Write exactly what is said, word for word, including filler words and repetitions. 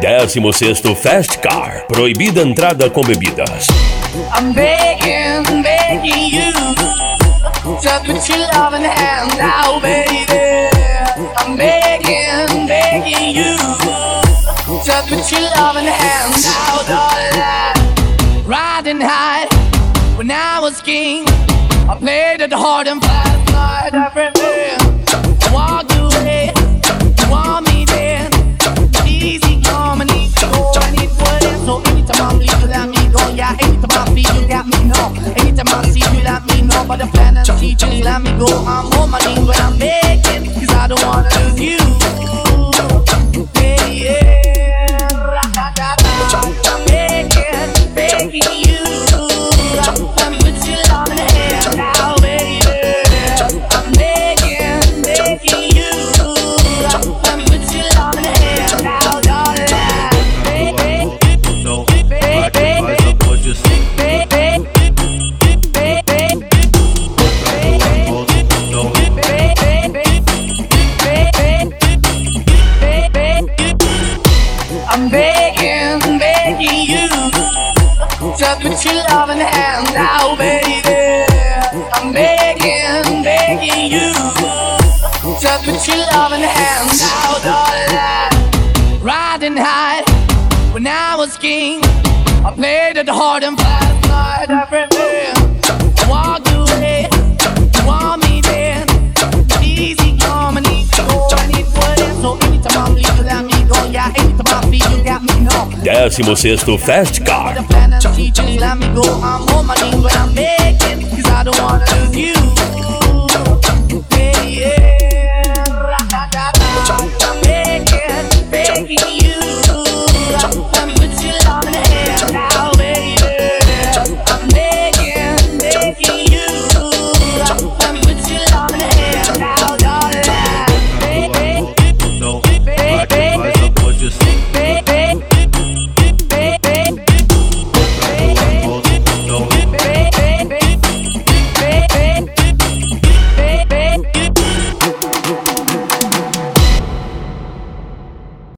Décimo sexto Fast Car. Proibida entrada com bebidas. I'm begging, begging you, just put your loving hand out, baby. I'm begging, begging you, just put your loving hand out, darling. Riding high when I was king, I played it hard and fast like everything. I walked away, you want me then. Easy come and easy go, and it wouldn't. So anytime I'm leaving, let me go. Yeah, anytime I feel you got me know. Anytime I see you let me know. But the plan and teaching let me go. I'm on my knees when I'm begging, cause I don't wanna lose you. Yeah, yeah. I'm begging, begging you. I'm put your love in the hand now, baby. I'm begging, begging you. I'm put your love in the hand now, darling. I'm begging, begging you, just put your love in the hand now, baby. I'm begging, begging you, just put your love in the hand now, darling. Riding high when I was king, I played it hard and fast like everything. I walked away, you want me then. Easy come and easy go, and it wouldn't. So anytime I'm leaving, let me go. Yeah, anytime I feel you got me know. Décimo sexto Fast Car. The plan and teaching, let me go. I'm on my knees when I'm begging, cause I don't wanna lose you.